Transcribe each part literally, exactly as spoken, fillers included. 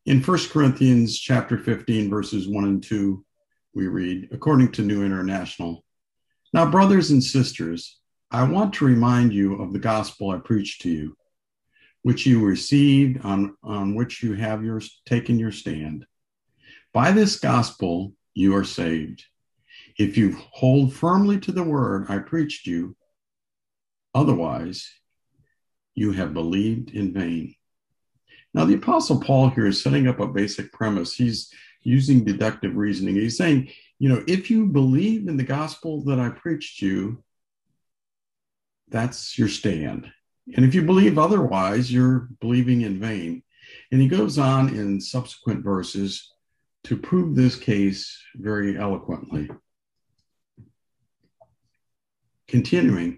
In First Corinthians chapter fifteen, verses one and two, we read, according to New International, "Now, brothers and sisters, I want to remind you of the gospel I preached to you, which you received, on, on which you have your, taken your stand. By this gospel you are saved, if you hold firmly to the word I preached you. Otherwise, you have believed in vain." Now, the Apostle Paul here is setting up a basic premise. He's using deductive reasoning. He's saying, you know, if you believe in the gospel that I preached you, that's your stand. And if you believe otherwise, you're believing in vain. And he goes on in subsequent verses to prove this case very eloquently. Continuing,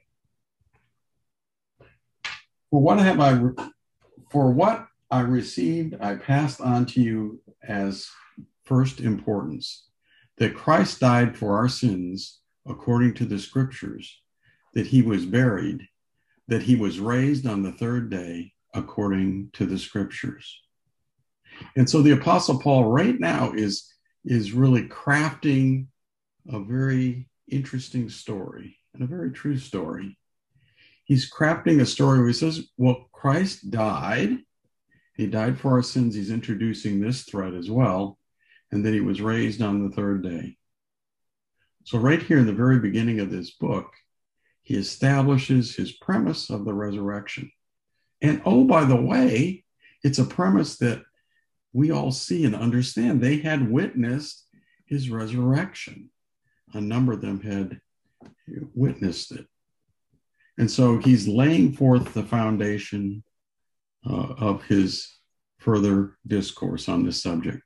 for what have I, re- for what I received, I passed on to you as first importance, that Christ died for our sins according to the scriptures, that he was buried, that he was raised on the third day according to the scriptures. And so the Apostle Paul right now is, is really crafting a very interesting story and a very true story. He's crafting a story where he says, well, Christ died. He died for our sins. He's introducing this thread as well, and that he was raised on the third day. So right here in the very beginning of this book, he establishes his premise of the resurrection. And oh, by the way, it's a premise that we all see and understand. They had witnessed his resurrection. A number of them had witnessed it. And so he's laying forth the foundation uh, of his further discourse on this subject.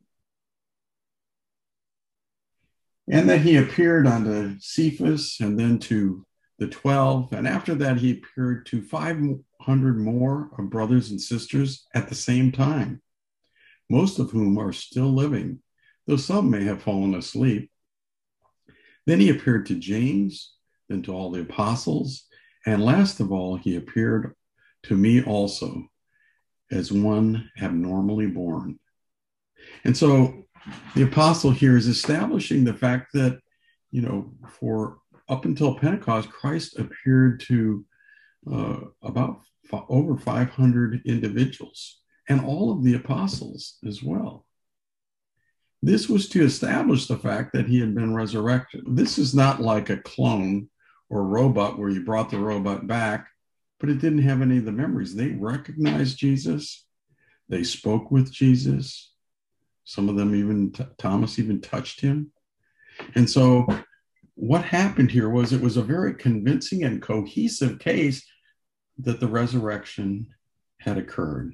And that he appeared unto Cephas and then to the twelve. And after that, he appeared to five hundred more of brothers and sisters at the same time, most of whom are still living, though some may have fallen asleep. Then he appeared to James, then to all the apostles. And last of all, he appeared to me also as one abnormally born. And so the apostle here is establishing the fact that, you know, for up until Pentecost, Christ appeared to uh, about f- over five hundred individuals and all of the apostles as well. This was to establish the fact that he had been resurrected. This is not like a clone or robot where you brought the robot back, but it didn't have any of the memories. They recognized Jesus. They spoke with Jesus. Some of them even, t- Thomas even touched him. And so what happened here was it was a very convincing and cohesive case that the resurrection had occurred.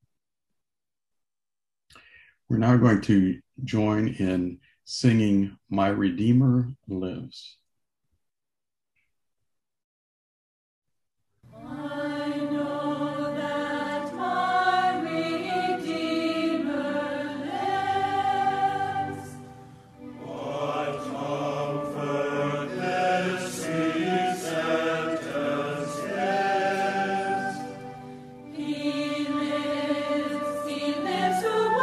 We're now going to join in singing "My Redeemer Lives."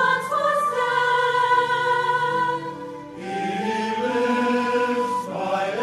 By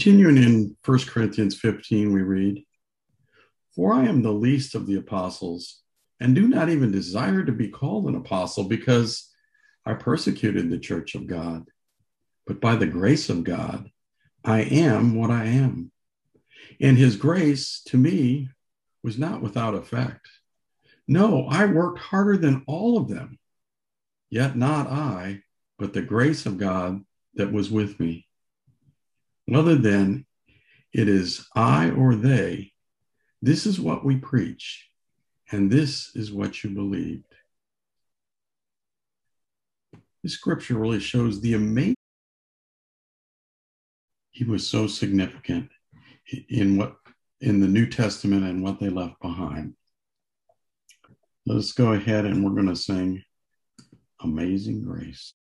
Continuing in First Corinthians fifteen, we read, "For I am the least of the apostles, and do not even desire to be called an apostle, because I persecuted the church of God. But by the grace of God, I am what I am. And his grace to me was not without effect. No, I worked harder than all of them. Yet not I, but the grace of God that was with me. Whether then it is I or they, this is what we preach, and this is what you believed." This scripture really shows the amazing. He was so significant in what in the New Testament and what they left behind. Let's go ahead and we're going to sing Amazing Grace.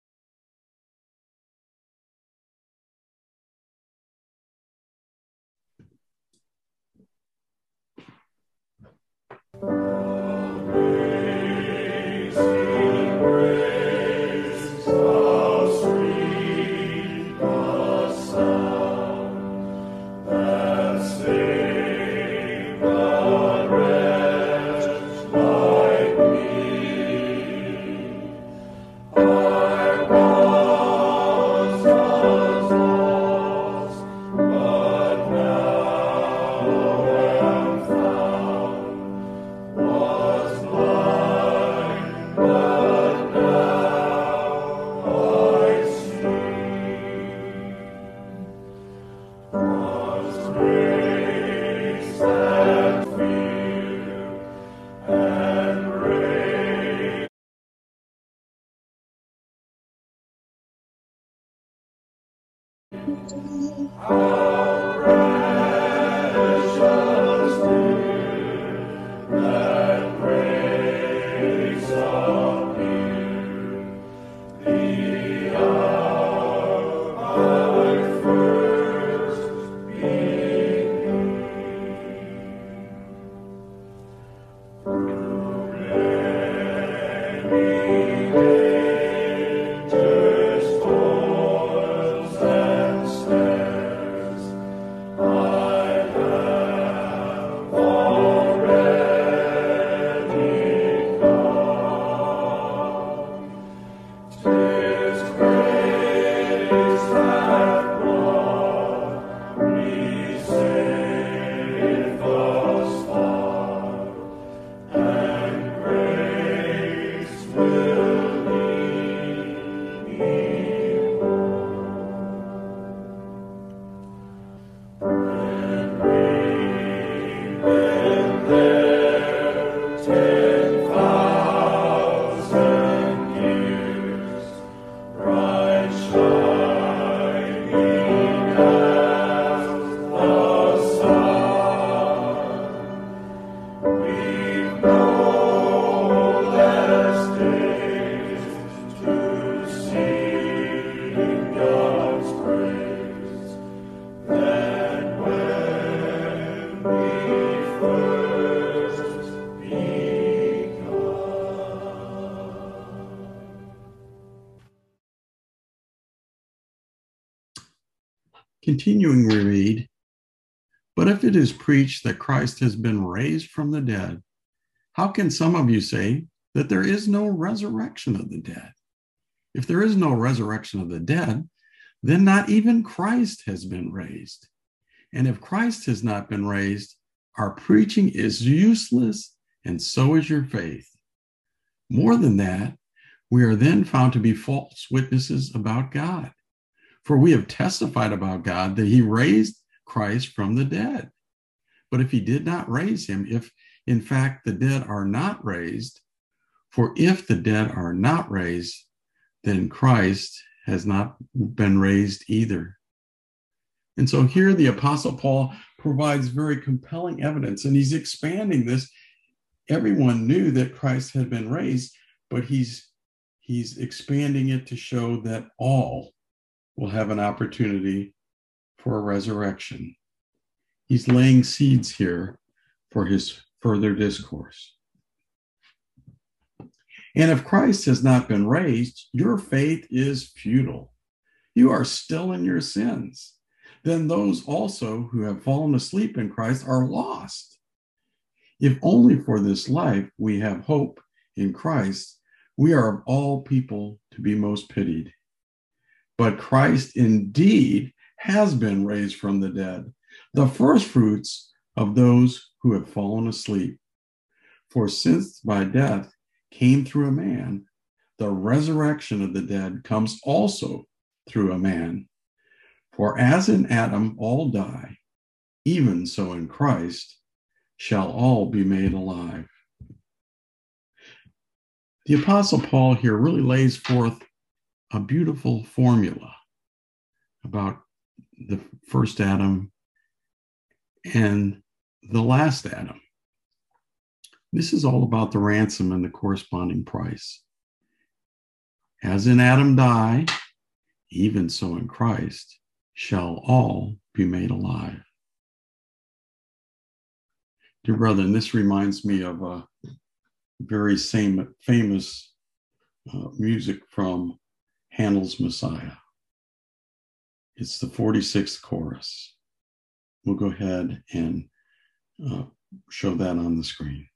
Continuing, we read, "But if it is preached that Christ has been raised from the dead, how can some of you say that there is no resurrection of the dead? If there is no resurrection of the dead, then not even Christ has been raised. And if Christ has not been raised, our preaching is useless, and so is your faith. More than that, we are then found to be false witnesses about God. For we have testified about God that he raised Christ from the dead. But if he did not raise him, if in fact the dead are not raised, for if the dead are not raised, then Christ has not been raised either." And so here the Apostle Paul provides very compelling evidence, and he's expanding this. Everyone knew that Christ had been raised, but he's he's expanding it to show that all will have an opportunity for a resurrection. He's laying seeds here for his further discourse. "And if Christ has not been raised, your faith is futile. You are still in your sins. then those also who have fallen asleep in Christ are lost. If only for this life we have hope in Christ, we are of all people to be most pitied. But Christ indeed has been raised from the dead, the first fruits of those who have fallen asleep. For since by death came through a man, the resurrection of the dead comes also through a man. For as in Adam all die, even so in Christ shall all be made alive. The Apostle Paul here really lays forth a beautiful formula about the first Adam and the last Adam. This is all about the ransom and the corresponding price. As in Adam die, even so in Christ shall all be made alive. Dear brethren, this reminds me of a very same, famous uh, music from Handel's Messiah. It's the forty-sixth chorus. We'll go ahead and uh, show that on the screen.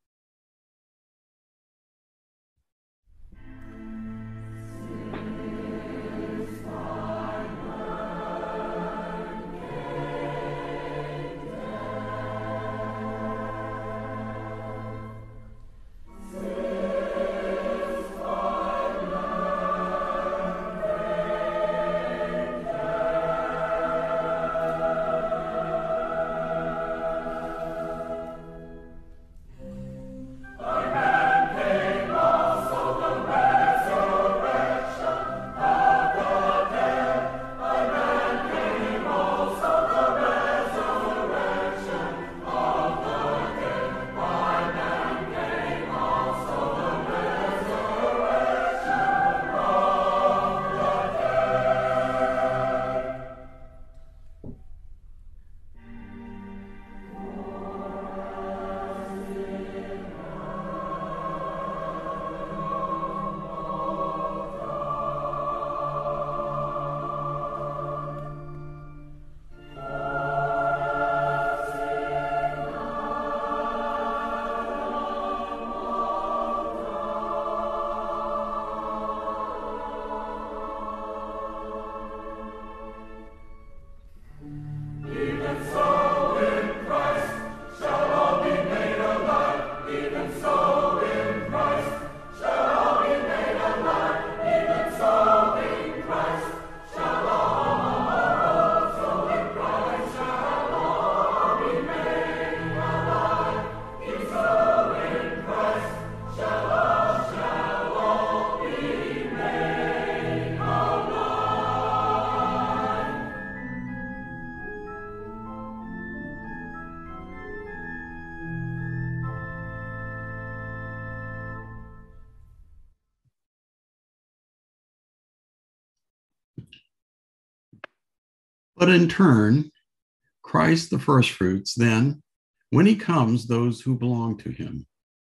But in turn, Christ the firstfruits, then, when he comes, those who belong to him.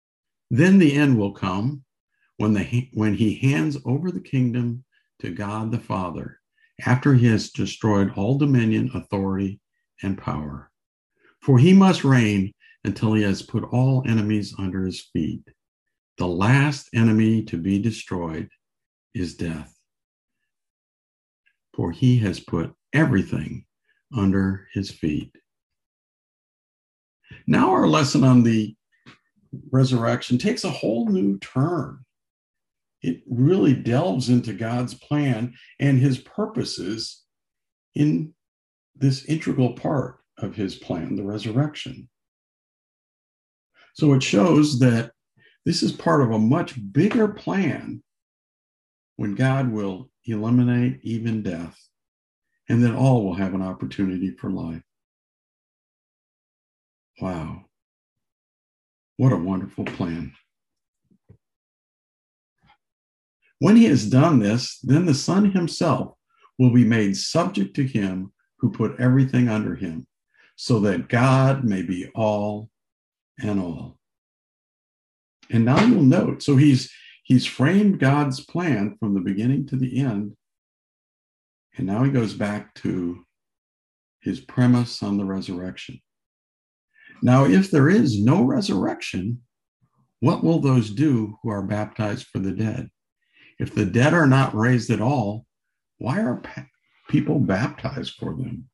Then the end will come when, the, when he hands over the kingdom to God the Father, after he has destroyed all dominion, authority, and power. For he must reign until he has put all enemies under his feet. The last enemy to be destroyed is death. For he has put everything under his feet. Now our lesson on the resurrection takes a whole new turn. It really delves into God's plan and his purposes in this integral part of his plan, the resurrection. So it shows that this is part of a much bigger plan when God will eliminate even death, and that all will have an opportunity for life. Wow. What a wonderful plan. When he has done this, then the Son himself will be made subject to him who put everything under him, so that God may be all and all. And now you'll note, so he's he's framed God's plan from the beginning to the end. And now he goes back to his premise on the resurrection. Now, if there is no resurrection, what will those do who are baptized for the dead? If the dead are not raised at all, why are people baptized for them?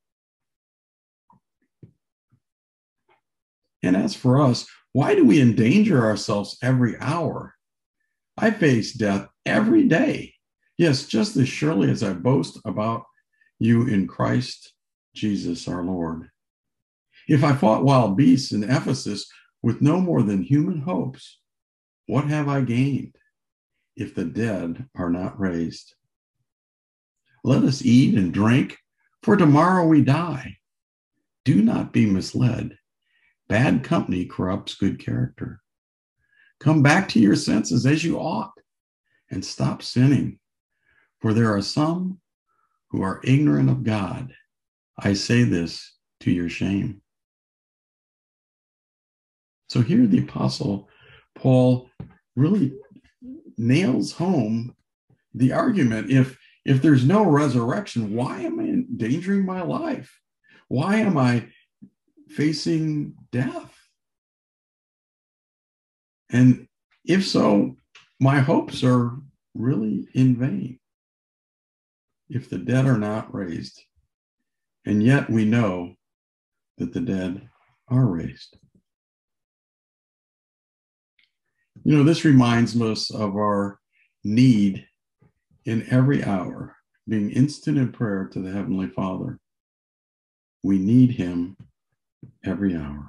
And as for us, why do we endanger ourselves every hour? I face death every day. Yes, just as surely as I boast about you in Christ Jesus our Lord. If I fought wild beasts in Ephesus with no more than human hopes, what have I gained if the dead are not raised? Let us eat and drink, for tomorrow we die. Do not be misled. Bad company corrupts good character. Come back to your senses as you ought and stop sinning, for there are some who are ignorant of God. I say this to your shame. So here the Apostle Paul really nails home the argument. If, if there's no resurrection, why am I endangering my life? Why am I facing death? And if so, my hopes are really in vain if the dead are not raised. And yet we know that the dead are raised. You know, this reminds us of our need in every hour, being instant in prayer to the Heavenly Father. We need him every hour.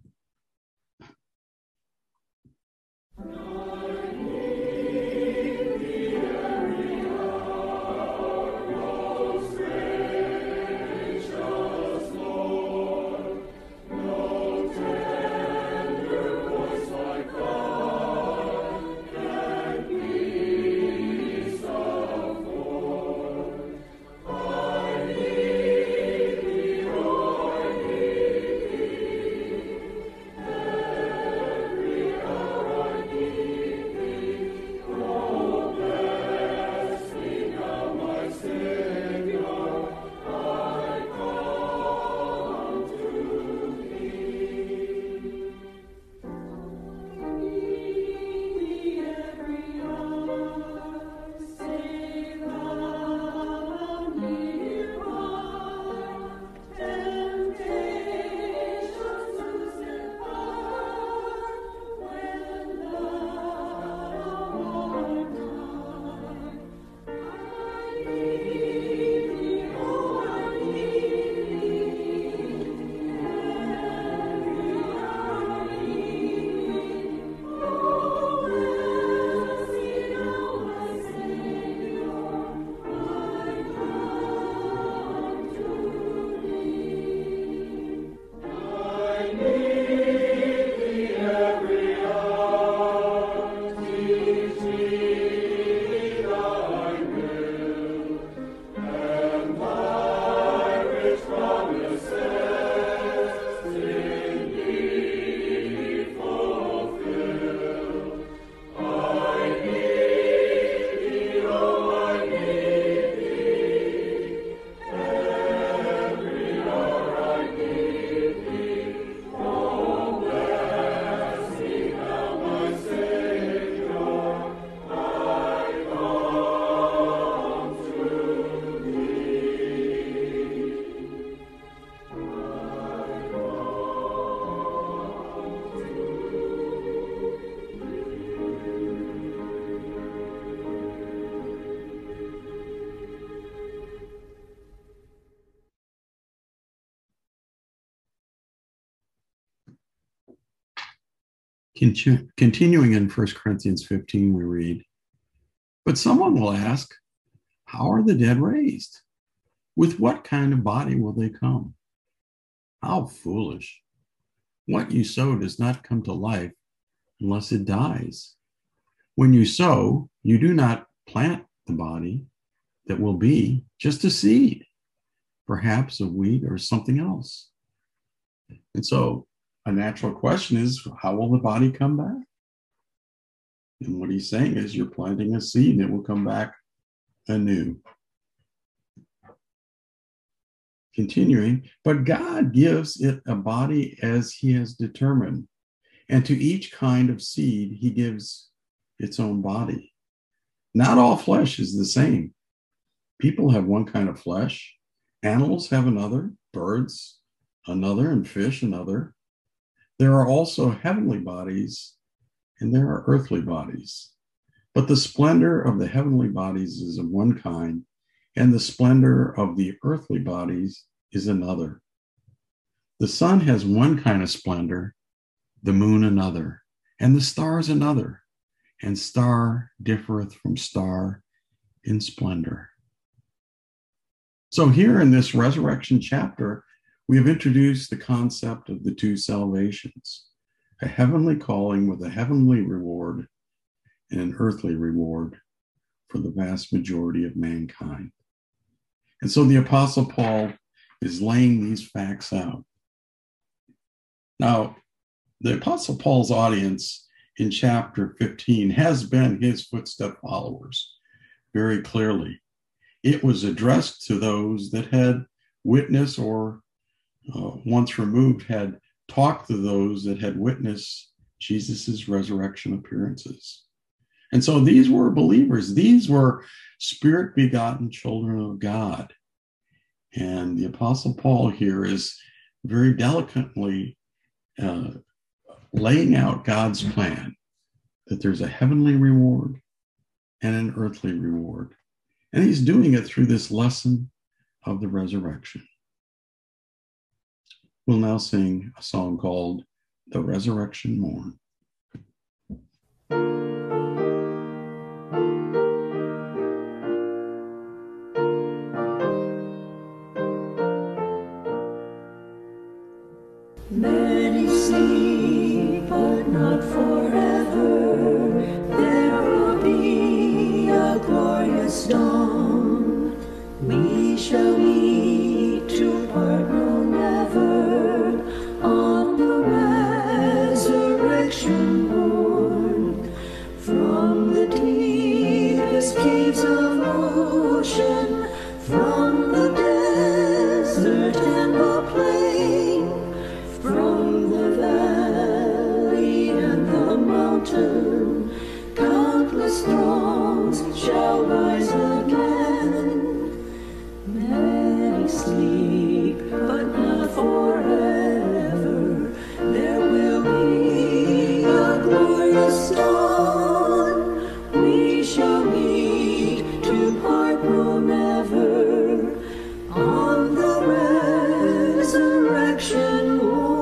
Contu- Continuing in First Corinthians fifteen, we read, "But someone will ask, how are the dead raised? With what kind of body will they come? How foolish! What you sow does not come to life unless it dies. When you sow, you do not plant the body that will be, just a seed, perhaps of wheat or something else." And so a natural question is, how will the body come back? And what he's saying is, you're planting a seed and it will come back anew. Continuing, but God gives it a body as he has determined, and to each kind of seed he gives its own body. Not all flesh is the same. People have one kind of flesh, animals have another, birds another, and fish another. There are also heavenly bodies, and there are earthly bodies. But the splendor of the heavenly bodies is of one kind, and the splendor of the earthly bodies is another. The sun has one kind of splendor, the moon another, and the stars another, and star differeth from star in splendor. So here in this resurrection chapter, we have introduced the concept of the two salvations, a heavenly calling with a heavenly reward and an earthly reward for the vast majority of mankind. And so the Apostle Paul is laying these facts out. Now, the Apostle Paul's audience in chapter fifteen has been his footstep followers very clearly. It was addressed to those that had witnessed or uh, once removed had talked to those that had witnessed Jesus's resurrection appearances. And so these were believers. These were spirit-begotten children of God. And the Apostle Paul here is very delicately uh, laying out God's plan, that there's a heavenly reward and an earthly reward. And he's doing it through this lesson of the resurrection. We'll now sing a song called The Resurrection Morn. Many sleep, but not forever. There will be a glorious dawn. We shall meet to part no never on the resurrection morn. From the deepest caves of ocean, from the desert and the plain, from the valley and the mountain, countless throngs shall rise again. Many sleep, but not forever. There will be a glorious dawn. We shall meet to part no never on the resurrection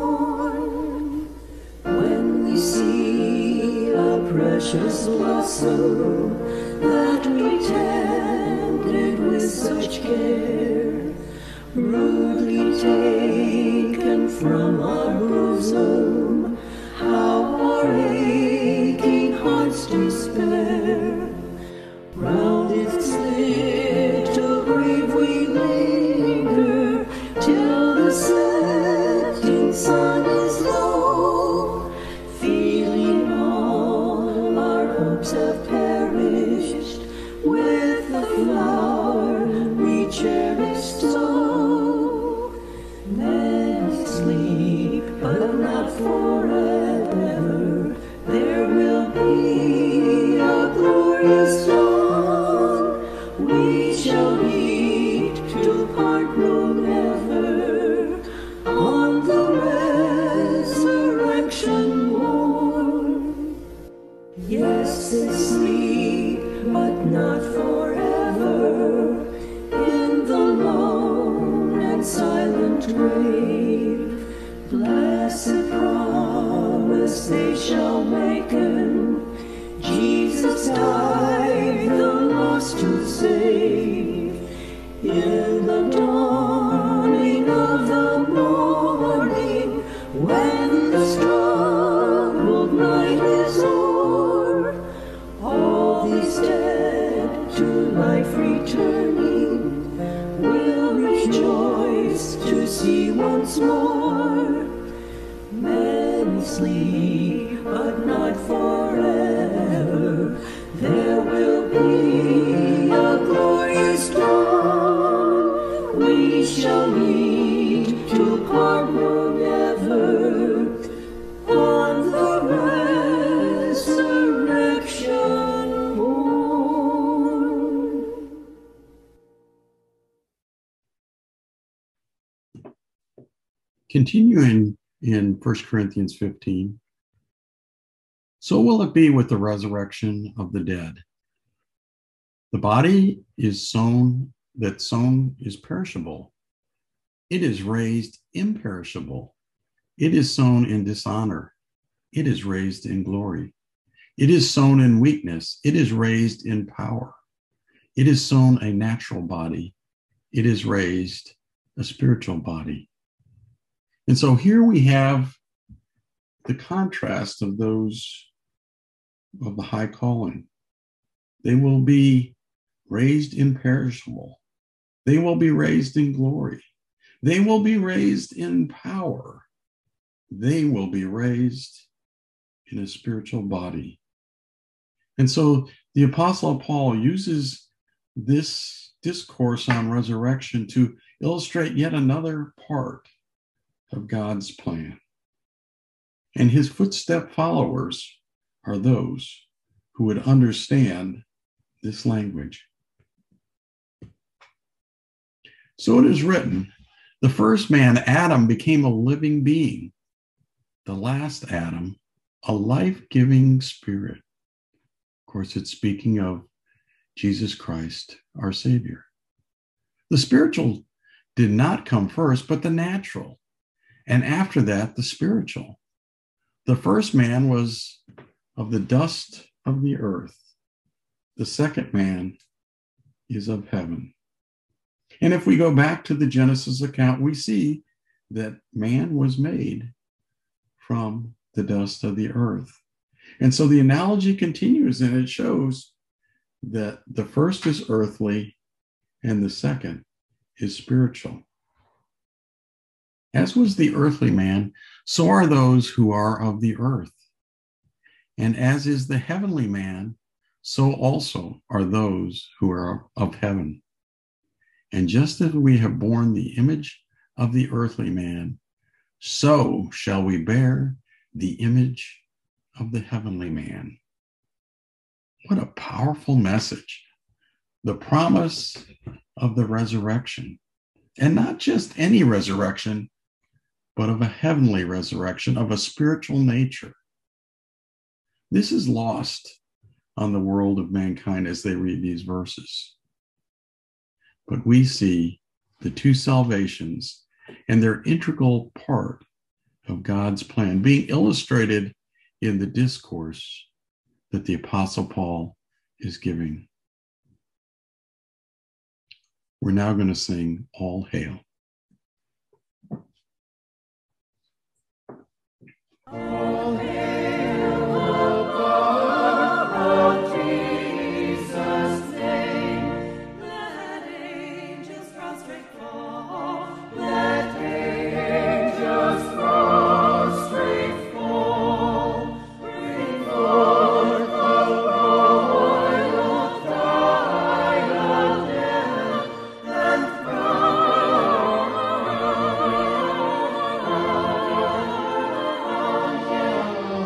morn. When we see a precious blossom that we tended with such care, rudely taken from our bosom, how our aching hearts despair. Round its little grave we linger till the setting sun is low, feeling all our hopes have perished with the flower we cherished so. Many sleep, but not forever. There will be a glorious dawn. We shall meet to part no never on the resurrection morn. Yes, they sleep, but not forever, in the lone and silent grave. Blessed promise they shall waken. Jesus died the lost to save. In the dawning of the morning, when the struggled night is o'er, all these dead to life returning will rejoice to see once more. Many sleep, but not forever. There will be a glorious dawn. We shall meet Continuing in First Corinthians fifteen, so will it be with the resurrection of the dead. The body is sown, that sown is perishable. It is raised imperishable. It is sown in dishonor. It is raised in glory. It is sown in weakness. It is raised in power. It is sown a natural body. It is raised a spiritual body. And so here we have the contrast of those of the high calling. They will be raised imperishable. They will be raised in glory. They will be raised in power. They will be raised in a spiritual body. And so the Apostle Paul uses this discourse on resurrection to illustrate yet another part of God's plan. And his footstep followers are those who would understand this language. So it is written, the first man, Adam, became a living being. The last Adam, a life-giving spirit. Of course, it's speaking of Jesus Christ, our Savior. The spiritual did not come first, but the natural. And after that, the spiritual. The first man was of the dust of the earth. The second man is of heaven. And if we go back to the Genesis account, we see that man was made from the dust of the earth. And so the analogy continues, and it shows that the first is earthly and the second is spiritual. As was the earthly man, so are those who are of the earth. And as is the heavenly man, so also are those who are of heaven. And just as we have borne the image of the earthly man, so shall we bear the image of the heavenly man. What a powerful message. The promise of the resurrection. And not just any resurrection, but of a heavenly resurrection, of a spiritual nature. This is lost on the world of mankind as they read these verses. But we see the two salvations and their integral part of God's plan being illustrated in the discourse that the Apostle Paul is giving. We're now going to sing All Hail. All hail, O God of Jesus' name. Let angels prostrate fall. Let angels prostrate fall. Bring forth the royal diadem and crown.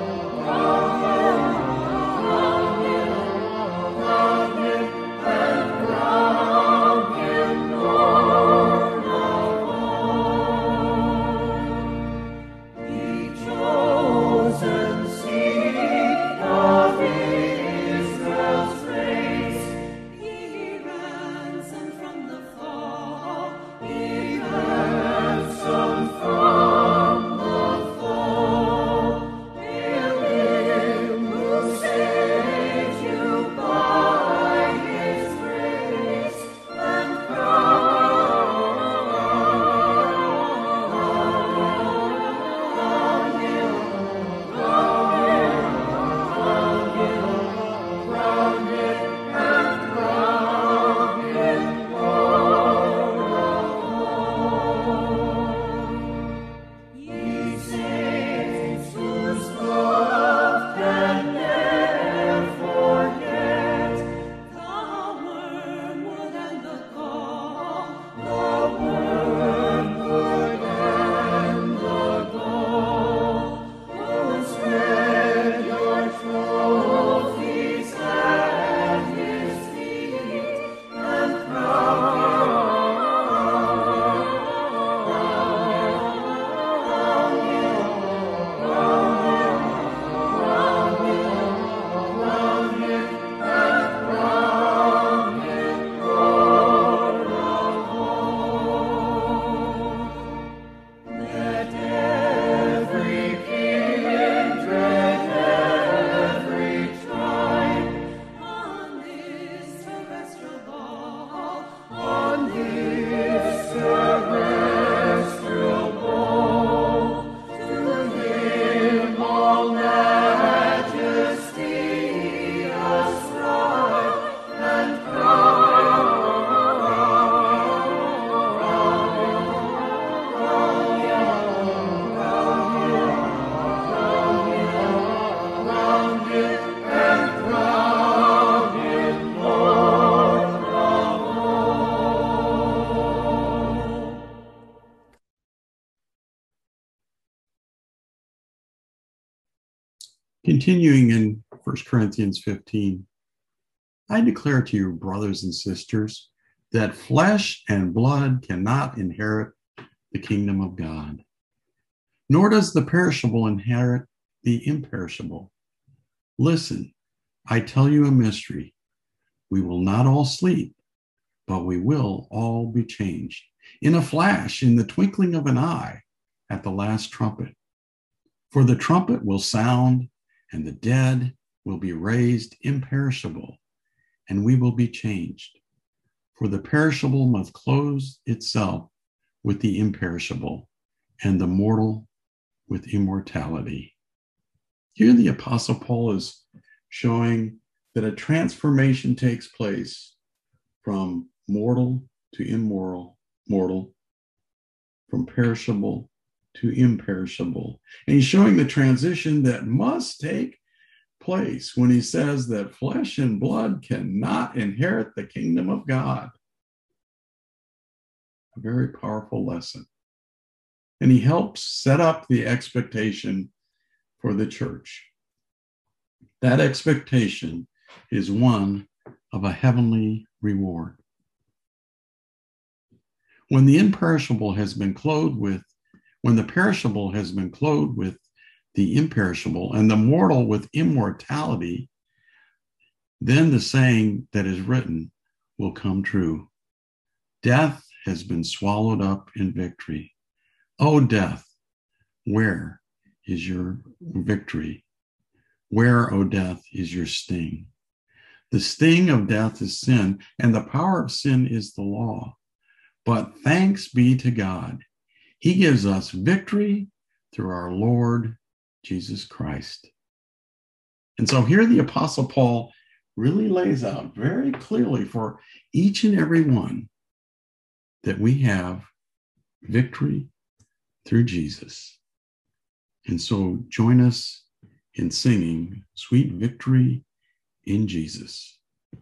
Continuing in First Corinthians fifteen, I declare to you, brothers and sisters, that flesh and blood cannot inherit the kingdom of God, nor does the perishable inherit the imperishable. Listen, I tell you a mystery. We will not all sleep, but we will all be changed. In a flash, in the twinkling of an eye, at the last trumpet. For the trumpet will sound, and the dead will be raised imperishable, and we will be changed. For the perishable must clothe itself with the imperishable, and the mortal with immortality. Here the Apostle Paul is showing that a transformation takes place from mortal to immoral, mortal, from perishable to imperishable. And he's showing the transition that must take place when he says that flesh and blood cannot inherit the kingdom of God. A very powerful lesson. And he helps set up the expectation for the church. That expectation is one of a heavenly reward. When the imperishable has been clothed with, when the perishable has been clothed with the imperishable and the mortal with immortality, then the saying that is written will come true. Death has been swallowed up in victory. O death, where is your victory? Where, O death, is your sting? The sting of death is sin, and the power of sin is the law. But thanks be to God, he gives us victory through our Lord Jesus Christ. And so here the Apostle Paul really lays out very clearly for each and every one that we have victory through Jesus. And so join us in singing Sweet Victory in Jesus.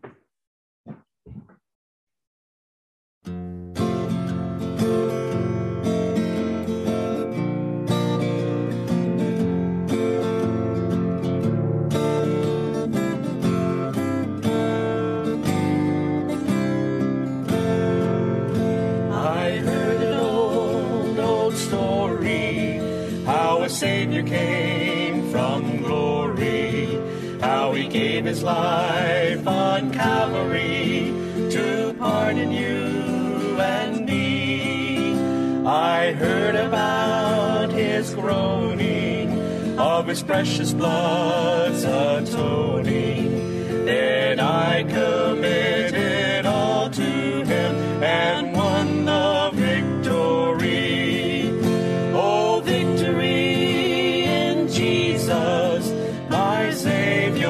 Savior came from glory, how he gave his life on Calvary to pardon you and me. I heard about his groaning, of his precious blood's atoning. Then I committed all to him and won the victory. Oh, victory! Jesus, my Savior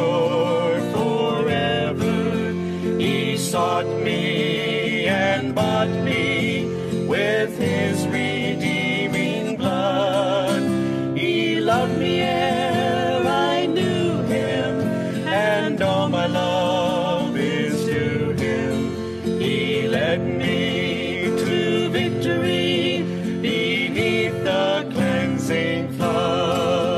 forever. He sought me and bought me with his redeeming blood. He loved me ere I knew him, and all my love is to him. He led me to victory beneath the cleansing flood.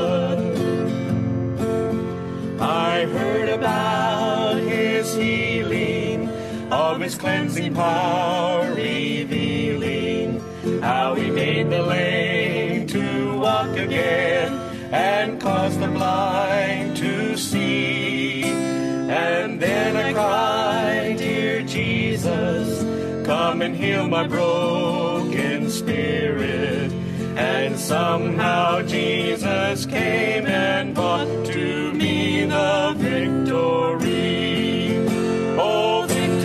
Of his cleansing power revealing, how he made the lame to walk again and caused the blind to see. And then I cried, dear Jesus, come and heal my broken spirit. And somehow Jesus came and brought to me the victory. Oh,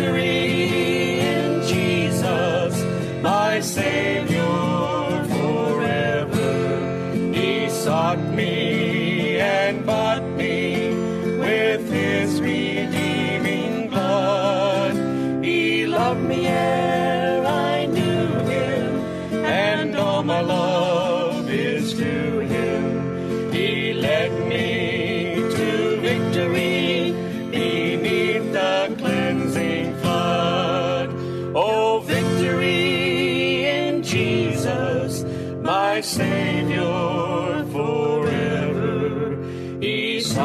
my Savior forever. He sought me and bought me with his redeeming blood. He loved me ere I knew him, and all my love is to him. He led me to victory beneath the cleansing flood. Oh, victory! Jesus, my Savior forever. He sought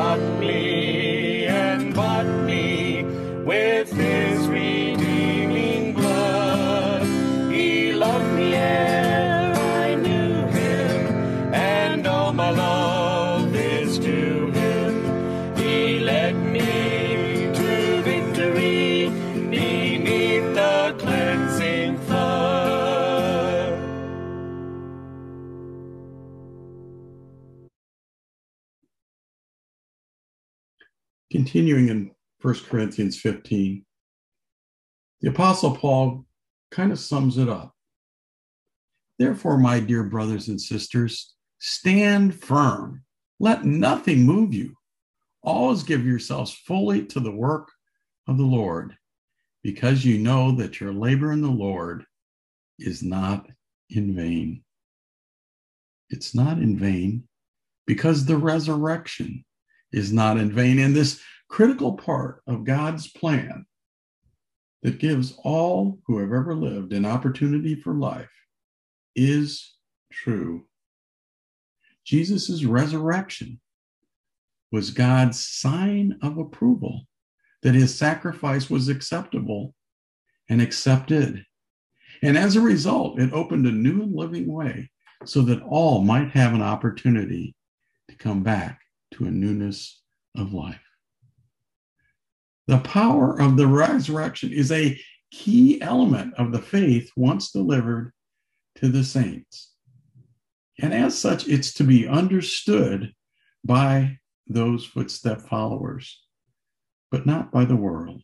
Continuing in First Corinthians fifteen, the Apostle Paul kind of sums it up. Therefore, my dear brothers and sisters, stand firm. Let nothing move you. Always give yourselves fully to the work of the Lord, because you know that your labor in the Lord is not in vain. It's not in vain because the resurrection is not in vain. And this critical part of God's plan that gives all who have ever lived an opportunity for life is true. Jesus' resurrection was God's sign of approval that his sacrifice was acceptable and accepted. And as a result, it opened a new and living way so that all might have an opportunity to come back to a newness of life. The power of the resurrection is a key element of the faith once delivered to the saints. And as such, it's to be understood by those footstep followers, but not by the world.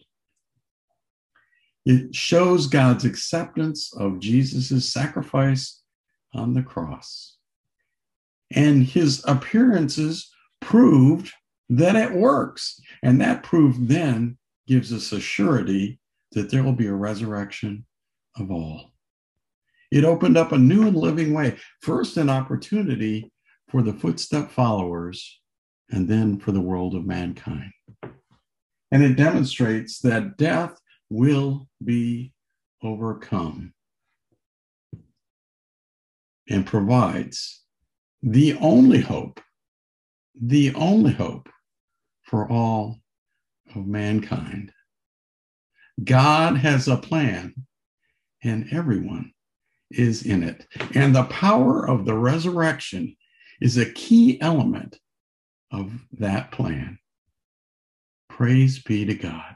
It shows God's acceptance of Jesus' sacrifice on the cross. And his appearances proved that it works. And that proof then gives us a surety that there will be a resurrection of all. It opened up a new and living way, first an opportunity for the footstep followers, and then for the world of mankind. And it demonstrates that death will be overcome and provides the only hope, the only hope for all of mankind. God has a plan, and everyone is in it. And the power of the resurrection is a key element of that plan. Praise be to God.